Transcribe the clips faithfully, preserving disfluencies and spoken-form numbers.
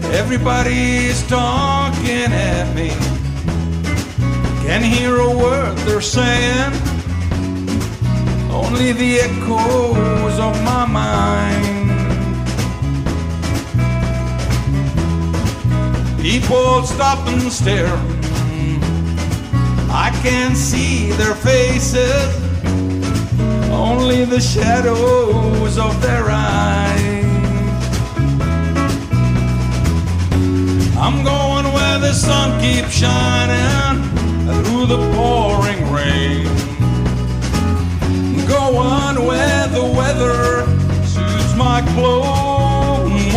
Everybody's talking at me. Can't hear a word they're saying. Only the echoes of my mind. People stop and stare. I can't see their faces, only the shadows of their eyes. I'm going where the sun keeps shining through the pouring rain. Going where the weather suits my clothes.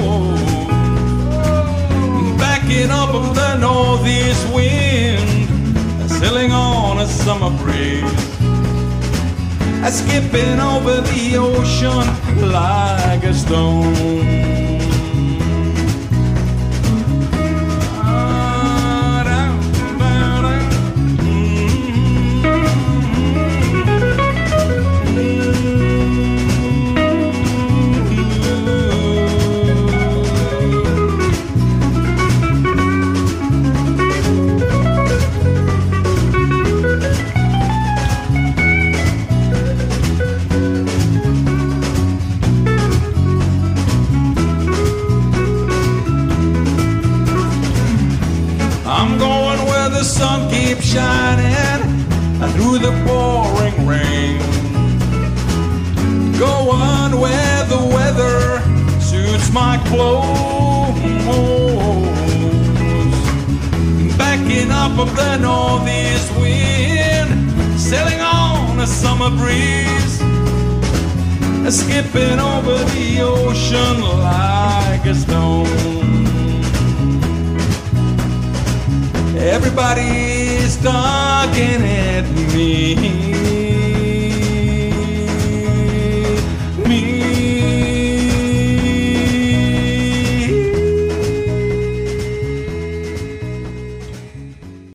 Backing up of the northeast wind, sailing on a summer breeze, skipping over the ocean like a stone. I'm going where the sun keeps shining through the pouring rain. Going where the weather suits my clothes. Backing up of the northeast wind, sailing on a summer breeze, skipping over the ocean like a stone. Everybody's talking at me.